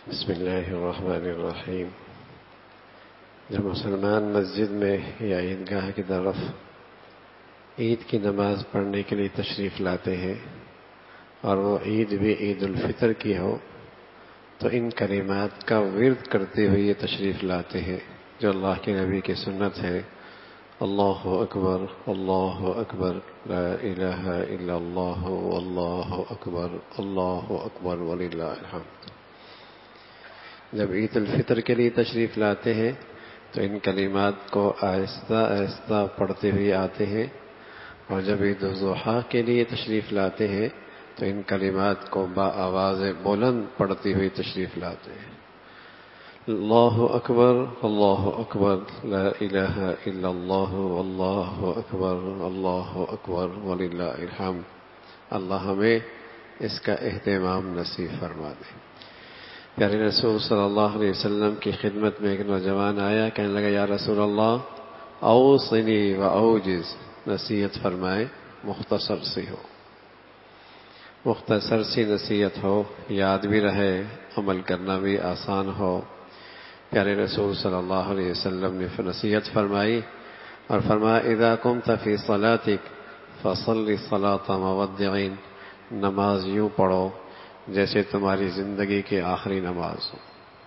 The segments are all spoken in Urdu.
بسم اللہ الرحمن الرحیم۔ جب مسلمان مسجد میں یا عیدگاہ کی طرف عید کی نماز پڑھنے کے لیے تشریف لاتے ہیں اور وہ عید بھی عید الفطر کی ہو تو ان کلمات کا ورد کرتے ہوئے یہ تشریف لاتے ہیں جو اللہ کے نبی کی سنت ہے: اللہ اکبر اللہ اکبر لا الہ الا اللہ اللہ اکبر وللہ الحمد۔ جب عید الفطر کے لیے تشریف لاتے ہیں تو ان کلمات کو آہستہ آہستہ پڑھتے ہوئے آتے ہیں، اور جب عید الاضحیٰ کے لیے تشریف لاتے ہیں تو ان کلمات کو بآواز بلند پڑھتے ہوئے تشریف لاتے ہیں: اللہ اکبر لا الہ الا اللہ اللہ اکبر وللہ الحمد۔ اللہ ہمیں اس کا اہتمام نصیب فرما دے۔ پیارے رسول صلی اللہ علیہ وسلم کی خدمت میں ایک نوجوان آیا، کہنے لگا: یا رسول اللہ اوصنی و اوجز، نصیحت فرمائے، مختصر سی ہو، مختصر سی نصیحت ہو، یاد بھی رہے، عمل کرنا بھی آسان ہو۔ پیارے رسول صلی اللہ علیہ وسلم نے نصیحت فرمائی اور فرمایا: اذا قمت فی صلاتک فصل صلاۃ مودع، نماز یوں پڑھو جیسے تمہاری زندگی کی آخری نماز ہو۔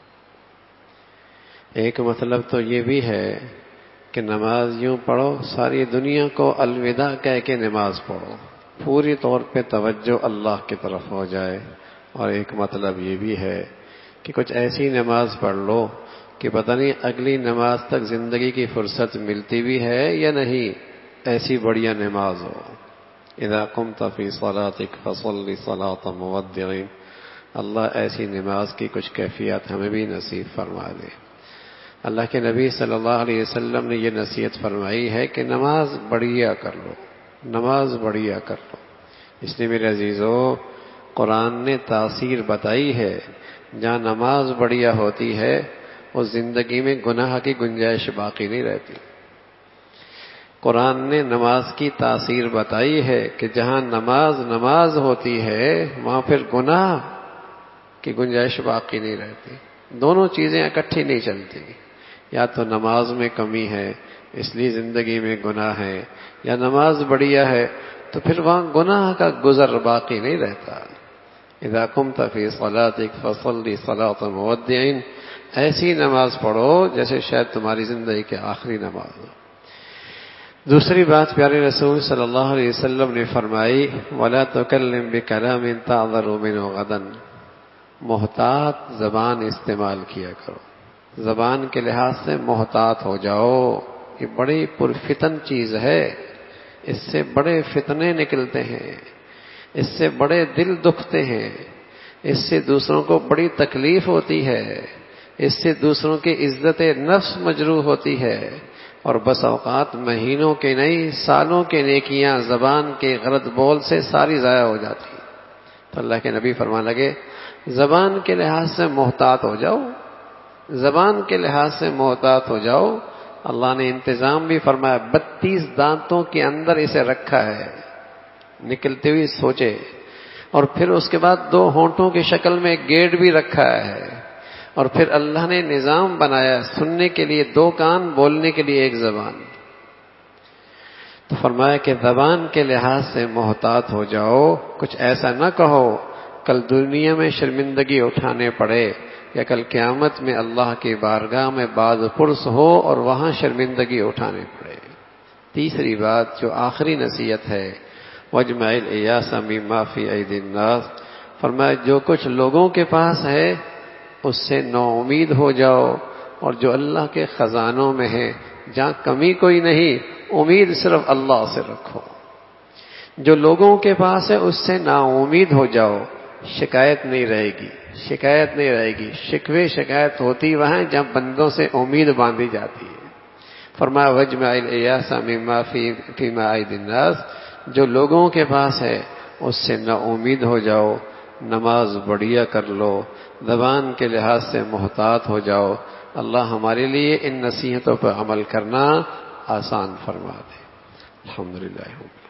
ایک مطلب تو یہ بھی ہے کہ نماز یوں پڑھو، ساری دنیا کو الوداع کہہ کے نماز پڑھو، پوری طور پہ توجہ اللہ کی طرف ہو جائے۔ اور ایک مطلب یہ بھی ہے کہ کچھ ایسی نماز پڑھ لو کہ پتہ نہیں اگلی نماز تک زندگی کی فرصت ملتی بھی ہے یا نہیں، ایسی بڑھیا نماز ہو۔ اذا قمت فی صلاتک فصل صلاۃ مودع، اللہ ایسی نماز کی کچھ کیفیات ہمیں بھی نصیب فرما دے۔ اللہ کے نبی صلی اللہ علیہ وسلم نے یہ نصیحت فرمائی ہے کہ نماز بڑھیا کر لو، نماز بڑھیا کر لو۔ اس لیے میرے عزیزو، قرآن نے تاثیر بتائی ہے، جہاں نماز بڑھیا ہوتی ہے اس زندگی میں گناہ کی گنجائش باقی نہیں رہتی۔ قرآن نے نماز کی تاثیر بتائی ہے کہ جہاں نماز ہوتی ہے وہاں پھر گناہ کی گنجائش باقی نہیں رہتی۔ دونوں چیزیں اکٹھی نہیں چلتی، یا تو نماز میں کمی ہے اس لیے زندگی میں گناہ ہے، یا نماز بڑھیا ہے تو پھر وہاں گناہ کا گزر باقی نہیں رہتا۔ اذا قمت فی صلاتک فصل صلاۃ مودع، ایسی نماز پڑھو جیسے شاید تمہاری زندگی کی آخری نماز ہو۔ دوسری بات پیارے رسول صلی اللہ علیہ وسلم نے فرمائی: وَلَا تُكَلِّمْ بِكَلَامٍ تَعْذَرُ مِنْهُ غَدًا، محتاط زبان استعمال کیا کرو، زبان کے لحاظ سے محتاط ہو جاؤ۔ یہ بڑی پرفتن چیز ہے، اس سے بڑے فتنے نکلتے ہیں، اس سے بڑے دل دکھتے ہیں، اس سے دوسروں کو بڑی تکلیف ہوتی ہے، اس سے دوسروں کی عزت نفس مجروح ہوتی ہے، اور بس اوقات مہینوں کے نہیں سالوں کے نیکیاں زبان کے غلط بول سے ساری ضائع ہو جاتی۔ تو اللہ کے نبی فرمانے لگے: زبان کے لحاظ سے محتاط ہو جاؤ، زبان کے لحاظ سے محتاط ہو جاؤ۔ اللہ نے انتظام بھی فرمایا، 32 دانتوں کے اندر اسے رکھا ہے، نکلتے ہوئے سوچے، اور پھر اس کے بعد 2 ہونٹوں کی شکل میں ایک گیٹ بھی رکھا ہے، اور پھر اللہ نے نظام بنایا سننے کے لیے 2 کان، بولنے کے لیے 1 زبان۔ تو فرمایا کہ زبان کے لحاظ سے محتاط ہو جاؤ، کچھ ایسا نہ کہو کل دنیا میں شرمندگی اٹھانے پڑے، یا کل قیامت میں اللہ کی بارگاہ میں باز پرس ہو اور وہاں شرمندگی اٹھانے پڑے۔ تیسری بات جو آخری نصیحت ہے: وَاجْمَعِ الْإِيَاسَ مِمَّا فِي أَيْدِي النَّاسِ، فرمایا جو کچھ لوگوں کے پاس ہے اس سے نا امید ہو جاؤ، اور جو اللہ کے خزانوں میں ہے جہاں کمی کوئی نہیں، امید صرف اللہ سے رکھو۔ جو لوگوں کے پاس ہے اس سے نا امید ہو جاؤ، شکایت نہیں رہے گی، شکایت نہیں رہے گی۔ شکوے شکایت ہوتی وہاں جہاں بندوں سے امید باندھی جاتی ہے۔ فرمایا: وَاجْمَعِ الْإِيَاسَ مِمَّا فِي أَيْدِي النَّاسِ، جو لوگوں کے پاس ہے اس سے نا امید ہو جاؤ، نماز بڑھیا کر لو، زبان کے لحاظ سے محتاط ہو جاؤ۔ اللہ ہمارے لیے ان نصیحتوں پر عمل کرنا آسان فرما دے۔ الحمدللہ۔